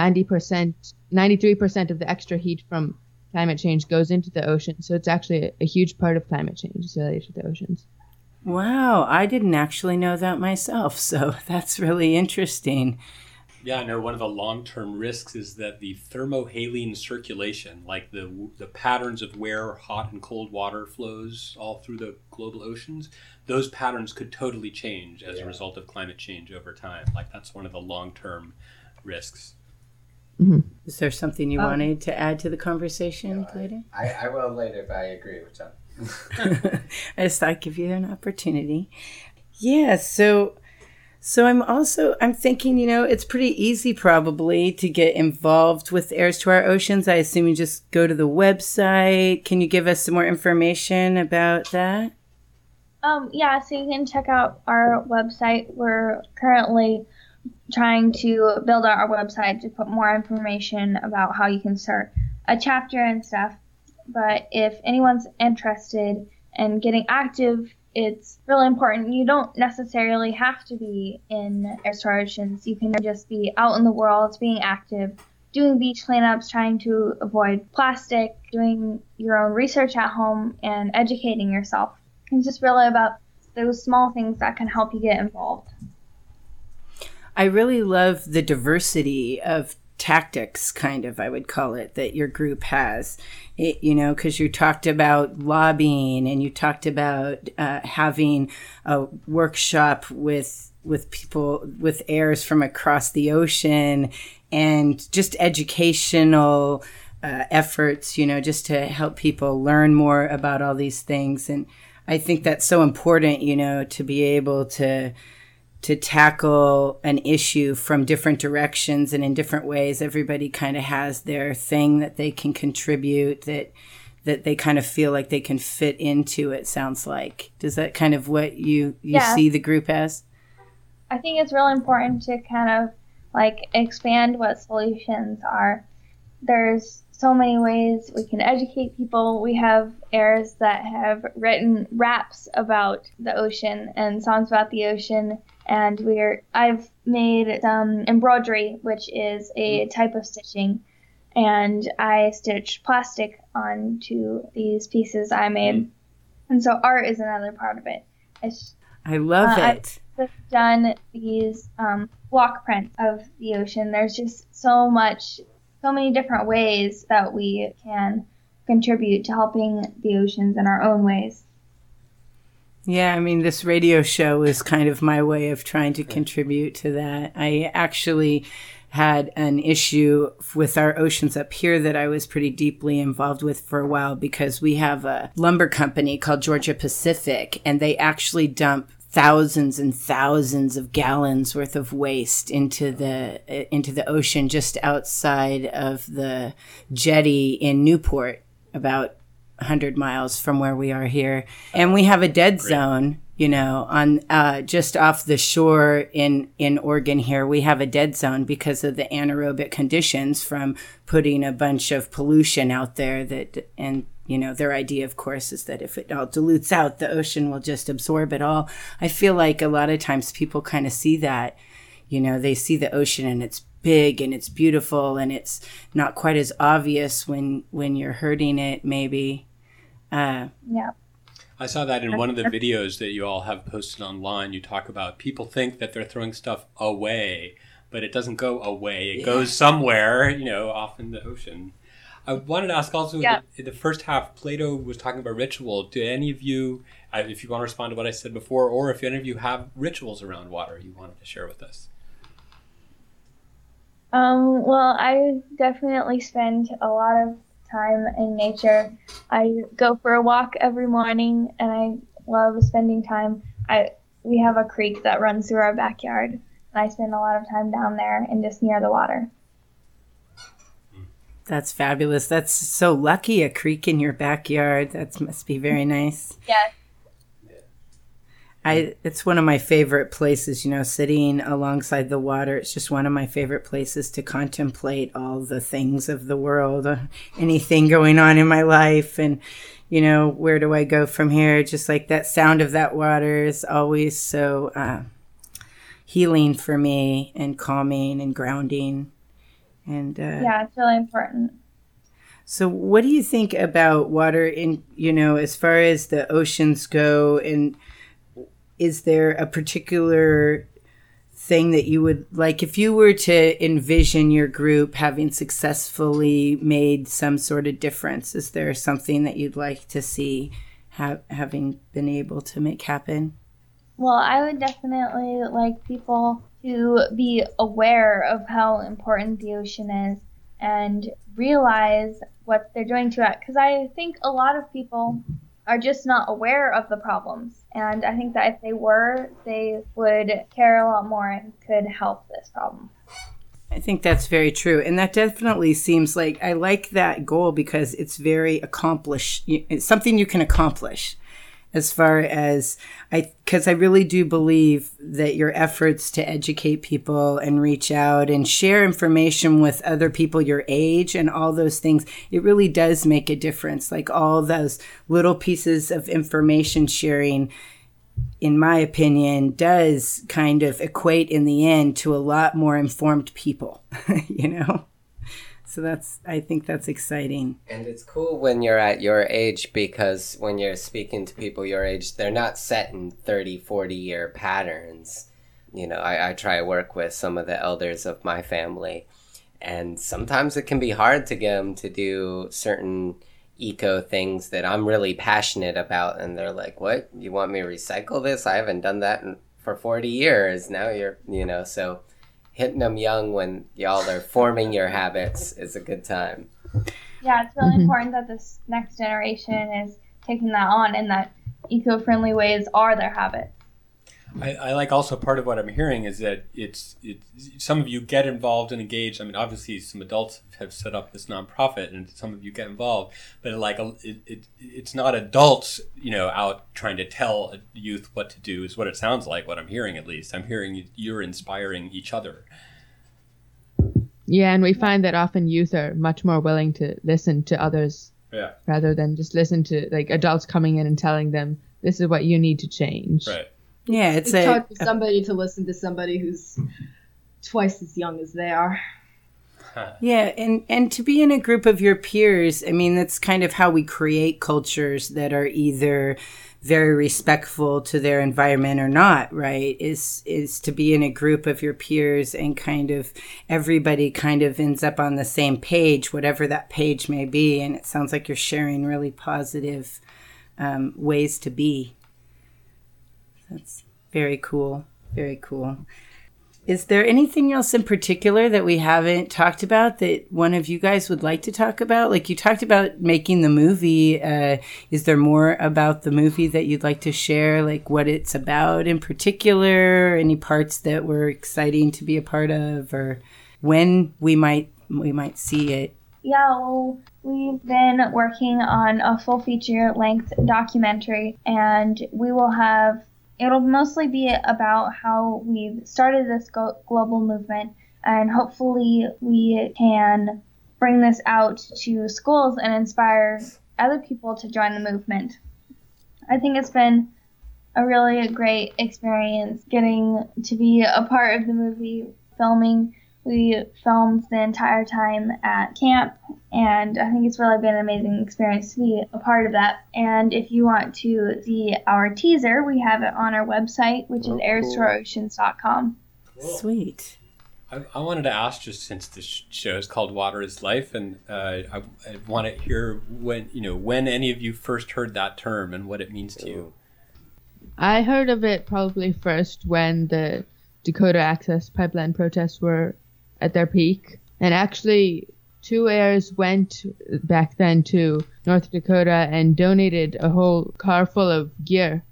93% of the extra heat from climate change goes into the ocean. So it's actually a huge part of climate change is related to the oceans. Wow, I didn't actually know that myself, so that's really interesting. Yeah, I know one of the long-term risks is that the thermohaline circulation, like the patterns of where hot and cold water flows all through the global oceans, those patterns could totally change as a result of climate change over time. Like that's one of the long-term risks. Mm-hmm. Is there something you wanted to add to the conversation, Clayton? I will later, but I agree with John. I just thought I'd give you an opportunity. Yeah, so I'm thinking, it's pretty easy probably to get involved with Heirs to Our Oceans. I assume you just go to the website. Can you give us some more information about that? Yeah, so you can check out our website. We're currently trying to build out our website to put more information about how you can start a chapter and stuff. But if anyone's interested in getting active, it's really important. You don't necessarily have to be in Heirs to Our Oceans. You can just be out in the world, being active, doing beach cleanups, trying to avoid plastic, doing your own research at home, and educating yourself. It's just really about those small things that can help you get involved. I really love the diversity of tactics, kind of, I would call it, that your group has. Because you talked about lobbying, and you talked about having a workshop with people, with heirs from across the ocean, and just educational efforts, just to help people learn more about all these things. And I think that's so important, to be able to tackle an issue from different directions and in different ways. Everybody kind of has their thing that they can contribute, that they kind of feel like they can fit into, it sounds like. Does that kind of what you see the group as? I think it's really important to kind of expand what solutions are. There's so many ways we can educate people. We have heirs that have written raps about the ocean and songs about the ocean, and I've made some embroidery, which is a type of stitching, and I stitched plastic onto these pieces I made. And so art is another part of it. I love it. I've done these block prints of the ocean. There's just so many different ways that we can contribute to helping the oceans in our own ways. Yeah, I mean, this radio show is kind of my way of trying to contribute to that. I actually had an issue with our oceans up here that I was pretty deeply involved with for a while, because we have a lumber company called Georgia Pacific, and they actually dump thousands and thousands of gallons worth of waste into the ocean just outside of the jetty in Newport, about 100 miles from where we are here. And we have a dead zone, on just off the shore in Oregon here. We have a dead zone because of the anaerobic conditions from putting a bunch of pollution out there their idea, of course, is that if it all dilutes out, the ocean will just absorb it all. I feel like a lot of times people kind of see that, they see the ocean and it's big and it's beautiful and it's not quite as obvious when you're hurting it, maybe. Yeah. I saw that in one of the videos that you all have posted online. You talk about people think that they're throwing stuff away, but it doesn't go away. It goes somewhere, off in the ocean. I wanted to ask also, in the first half, Plato was talking about ritual. Do any of you, if you want to respond to what I said before, or if any of you have rituals around water you wanted to share with us? Well, I definitely spend a lot of time in nature. I go for a walk every morning, and I love spending time. We have a creek that runs through our backyard, and I spend a lot of time down there and just near the water. That's fabulous. That's so lucky, a creek in your backyard. That must be very nice. Yeah. It's one of my favorite places, sitting alongside the water. It's just one of my favorite places to contemplate all the things of the world, anything going on in my life. And, where do I go from here? Just like that sound of that water is always so healing for me and calming and grounding. And yeah, it's really important. So what do you think about water in, as far as the oceans go, and is there a particular thing that you would like, if you were to envision your group having successfully made some sort of difference, is there something that you'd like to see having been able to make happen? Well, I would definitely like people to be aware of how important the ocean is and realize what they're doing to it. Because I think a lot of people are just not aware of the problems. And I think that if they were, they would care a lot more and could help this problem. I think that's very true. And that definitely seems like, I like that goal because it's very accomplished. It's something you can accomplish. As far as because I really do believe that your efforts to educate people and reach out and share information with other people your age and all those things, it really does make a difference. Like all those little pieces of information sharing, in my opinion, does kind of equate in the end to a lot more informed people, So I think that's exciting. And it's cool when you're at your age, because when you're speaking to people your age, they're not set in 30, 40-year patterns. I try to work with some of the elders of my family, and sometimes it can be hard to get them to do certain eco things that I'm really passionate about. And they're like, what? You want me to recycle this? I haven't done that for 40 years. Now so hitting them young when y'all are forming your habits is a good time. Yeah, it's really important that this next generation is taking that on and that eco-friendly ways are their habits. I like also part of what I'm hearing is that it's some of you get involved and engaged. I mean, obviously some adults have set up this nonprofit and some of you get involved, but it's not adults, out trying to tell youth what to do is what it sounds like, what I'm hearing at least. I'm hearing you're inspiring each other. Yeah, and we find that often youth are much more willing to listen to others rather than just listen to adults coming in and telling them this is what you need to change. Right. Yeah, It's hard for somebody to listen to somebody who's twice as young as they are. Yeah, and to be in a group of your peers, I mean, that's kind of how we create cultures that are either very respectful to their environment or not, right? Is to be in a group of your peers and kind of everybody kind of ends up on the same page, whatever that page may be. And it sounds like you're sharing really positive ways to be. That's very cool. Very cool. Is there anything else in particular that we haven't talked about that one of you guys would like to talk about? Like you talked about making the movie. Is there more about the movie that you'd like to share? Like what it's about in particular? Any parts that were exciting to be a part of, or when we might see it? Yeah, well, we've been working on a full feature-length documentary, and it'll mostly be about how we've started this global movement, and hopefully we can bring this out to schools and inspire other people to join the movement. I think it's been a really great experience getting to be a part of the movie filming. We filmed the entire time at camp, and I think it's really been an amazing experience to be a part of that. And if you want to see our teaser, we have it on our website, which is airstoreoceans.com. Cool. Sweet. I wanted to ask, just since this show is called Water is Life, and I want to hear when any of you first heard that term and what it means to you. I heard of it probably first when the Dakota Access Pipeline protests were at their peak. And actually, 2 heirs went back then to North Dakota and donated a whole car full of gear.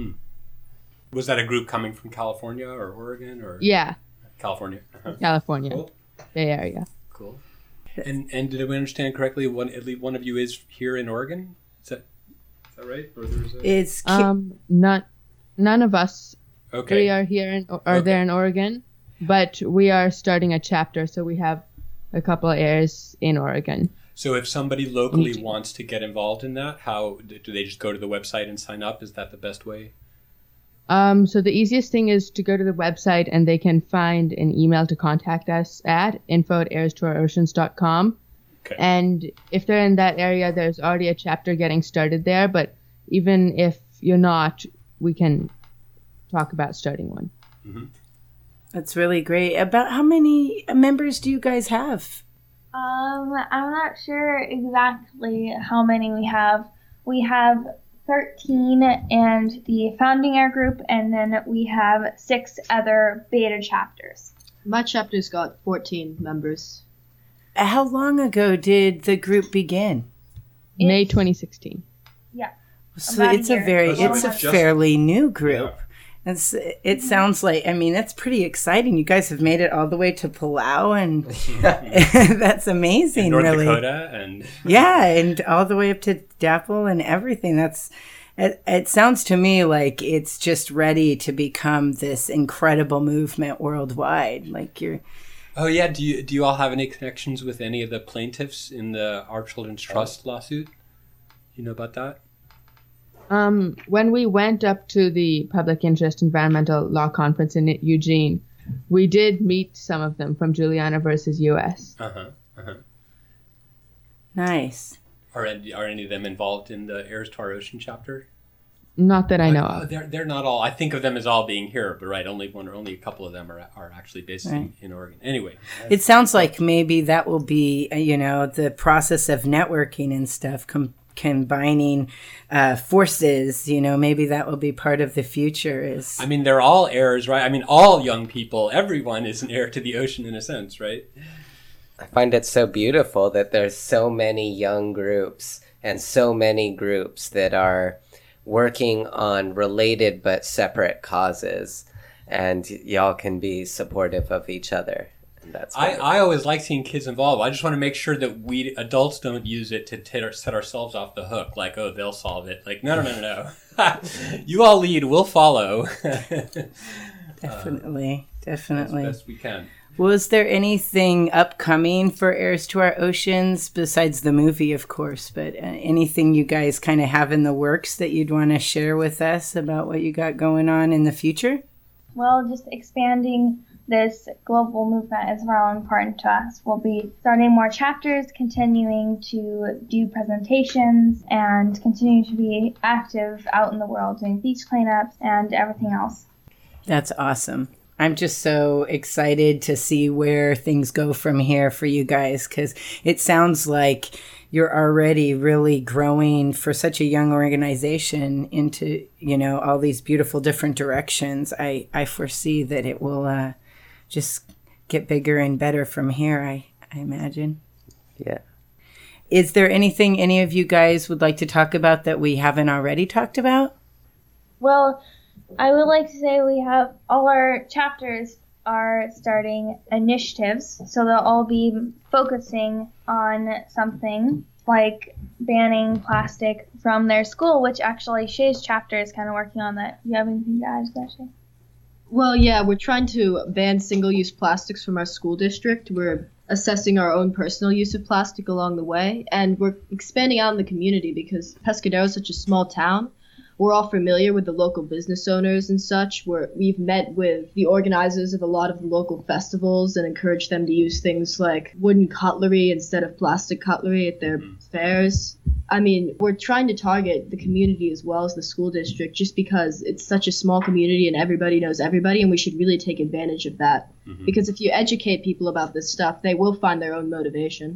Was that a group coming from California or Oregon or? Yeah. California. California. Cool. Bay Area. Cool. And did we understand correctly? At least one of you is here in Oregon. Is that right? Or there's a... It's none of us. Okay. We are here there in Oregon, but we are starting a chapter, so we have a couple of heirs in Oregon. So if somebody locally wants to get involved in that, how do they just go to the website and sign up? Is that the best way? So the easiest thing is to go to the website, and they can find an email to contact us at info@airstoreoceans.com. Okay. And if they're in that area, there's already a chapter getting started there, but even if you're not, we can talk about starting one. Mm-hmm. That's really great. About how many members do you guys have? I'm not sure exactly how many we have. We have 13 and the founding air group, and then we have 6 other beta chapters. My chapter's got 14 members. How long ago did the group begin? May 2016. Yeah. So it's a fairly new group. Yeah. It sounds like, I mean, that's pretty exciting. You guys have made it all the way to Palau, and that's amazing, in North really. Dakota and yeah, and all the way up to DAPL and everything. It sounds to me like it's just ready to become this incredible movement worldwide. Like you're. Oh yeah, do you all have any connections with any of the plaintiffs in the Our Children's Trust lawsuit? You know about that? When we went up to the Public Interest Environmental Law Conference in Eugene, we did meet some of them from Juliana versus U.S. Nice. Are any of them involved in the Heirs to Our Ocean chapter? Not that I know of. They're not all. I think of them as all being here, but right, only a couple of them are actually based in Oregon. Anyway, it sounds like maybe that will be the process of networking and stuff. Combining forces, maybe that will be part of the future. I mean, they're all heirs, right? I mean, all young people, everyone is an heir to the ocean in a sense, right? I find it so beautiful that there's so many young groups and so many groups that are working on related but separate causes, and y'all can be supportive of each other. That's I always like seeing kids involved. I just want to make sure that we adults don't use it to set ourselves off the hook. Like, oh, they'll solve it. Like, no. You all lead, we'll follow. Definitely. As best we can. Was there anything upcoming for Heirs to Our Oceans besides the movie, of course, but anything you guys kind of have in the works that you'd want to share with us about what you got going on in the future? Well, just expanding this global movement is really important to us. We'll be starting more chapters, continuing to do presentations, and continuing to be active out in the world doing beach cleanups and everything else. That's awesome. I'm just so excited to see where things go from here for you guys, because it sounds like you're already really growing for such a young organization into, all these beautiful different directions. I foresee that it will just get bigger and better from here, I imagine. Yeah. Is there anything any of you guys would like to talk about that we haven't already talked about? Well, I would like to say we have all our chapters are starting initiatives, so they'll all be focusing on something like banning plastic from their school, which actually Shay's chapter is kind of working on that. Do you have anything to add to that, Shay? Well, yeah, we're trying to ban single-use plastics from our school district. We're assessing our own personal use of plastic along the way, and we're expanding out in the community because Pescadero is such a small town. We're all familiar with the local business owners and such. We've met with the organizers of a lot of the local festivals and encouraged them to use things like wooden cutlery instead of plastic cutlery at their fairs. I mean, we're trying to target the community as well as the school district just because it's such a small community and everybody knows everybody, and we should really take advantage of that. Because if you educate people about this stuff, they will find their own motivation.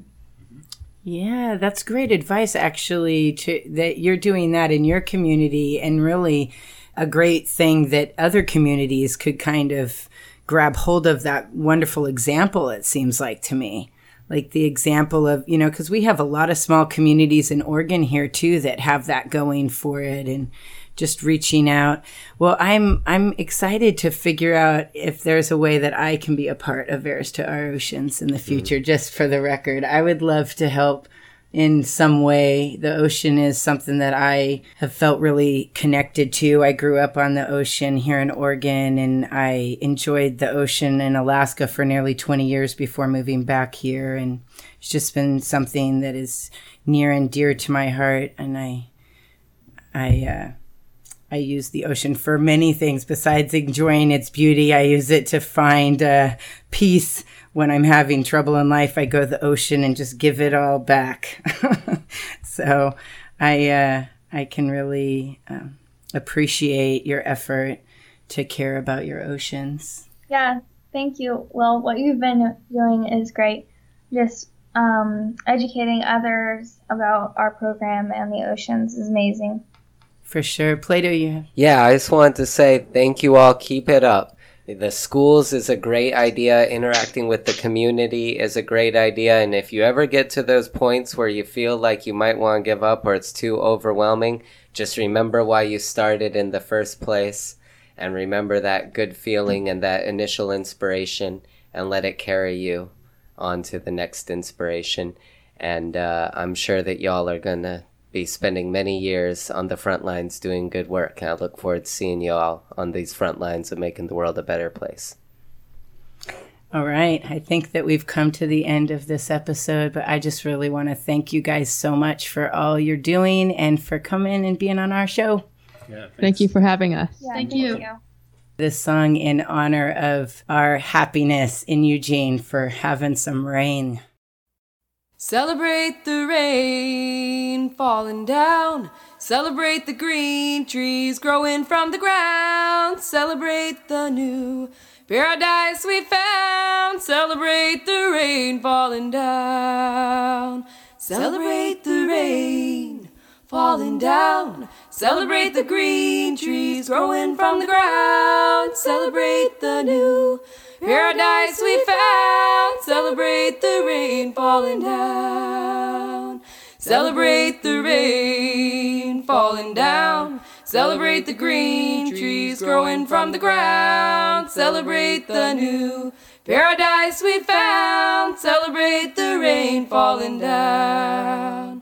Yeah, that's great advice, actually, that you're doing that in your community, and really a great thing that other communities could kind of grab hold of that wonderful example, it seems like to me. Like the example of, because we have a lot of small communities in Oregon here, too, that have that going for it, and just reaching out. Well, I'm excited to figure out if there's a way that I can be a part of Heirs to Our Oceans in the future, just for the record. I would love to help in some way. The ocean is something that I have felt really connected to. I grew up on the ocean here in Oregon, and I enjoyed the ocean in Alaska for nearly 20 years before moving back here. And it's just been something that is near and dear to my heart. And I use the ocean for many things besides enjoying its beauty. I use it to find peace when I'm having trouble in life. I go to the ocean and just give it all back. So I can really appreciate your effort to care about your oceans. Yeah, thank you. Well, what you've been doing is great. Just educating others about our program and the oceans is amazing. For sure. Plato, you have? Yeah, I just wanted to say thank you all. Keep it up. The schools is a great idea. Interacting with the community is a great idea. And if you ever get to those points where you feel like you might want to give up or it's too overwhelming, just remember why you started in the first place, and remember that good feeling and that initial inspiration, and let it carry you on to the next inspiration. And I'm sure that y'all are going to be spending many years on the front lines doing good work. And I look forward to seeing you all on these front lines of making the world a better place. All right. I think that we've come to the end of this episode, but I just really want to thank you guys so much for all you're doing and for coming and being on our show. Yeah, Thank you for having us. Yeah, Thank you. This song in honor of our happiness in Eugene for having some rain. Celebrate the rain falling down. Celebrate the green trees growing from the ground. Celebrate the new paradise we found. Celebrate the rain falling down. Celebrate the rain falling down. Celebrate the green trees growing from the ground. Celebrate the new paradise we found. Celebrate the rain falling down. Celebrate the rain falling down. Celebrate the green trees growing from the ground. Celebrate the new paradise we found. Celebrate the rain falling down.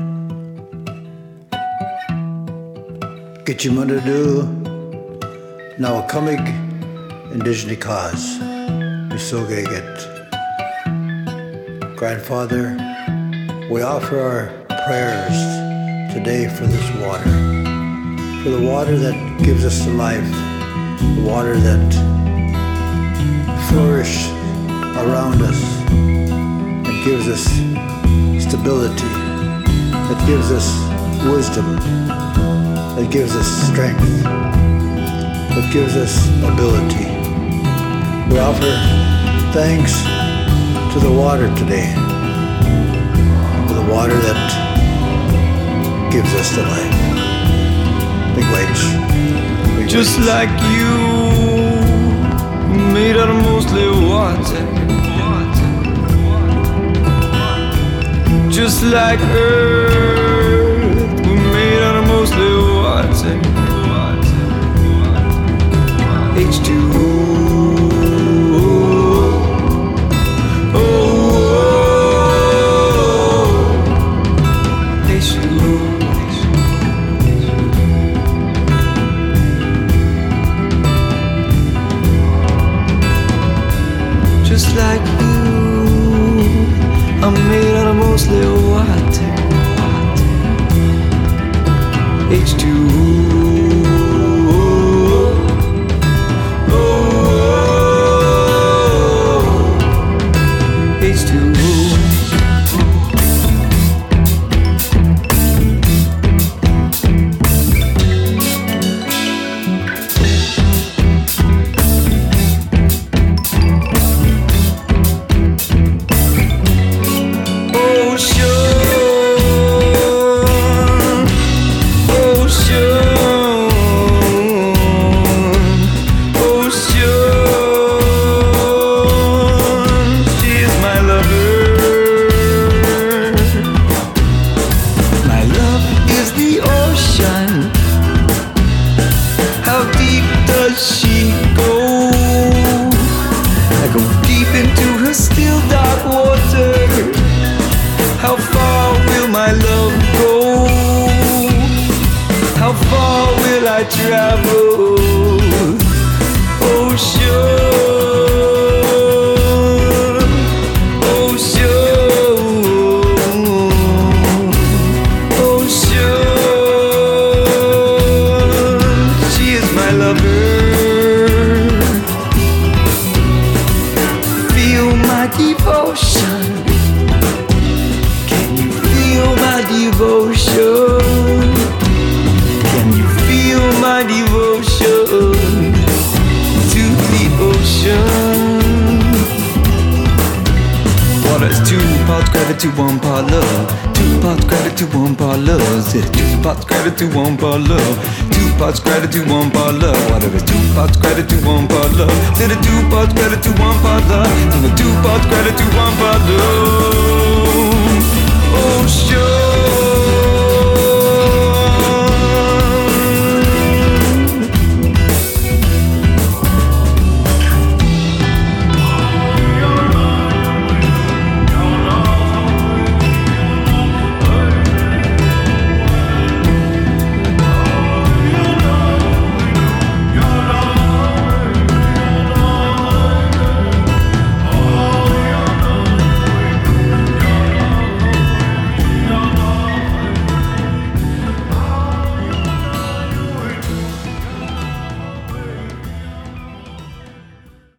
Get your money to do Now coming Indigenous cause, Misogeget. Grandfather, we offer our prayers today for this water. For the water that gives us the life, the water that flourishes around us, that gives us stability, that gives us wisdom, that gives us strength, that gives us ability. We offer thanks to the water today, for the water that gives us the life. Big wage. Just like you, made out of mostly water. Just like earth, we made out of mostly water. H2O. Just like you, I'm made out of mostly water. H2O. Gravity, 1 part love. 2 parts gravity, 1 part love. Said 2 parts gravity, 1 part love. 2 parts gravity, 1 part love. Whatever, 2 parts gravity, 1 part love. Said 2 parts gravity, 1 part love. 2 parts gravity, 1 part love.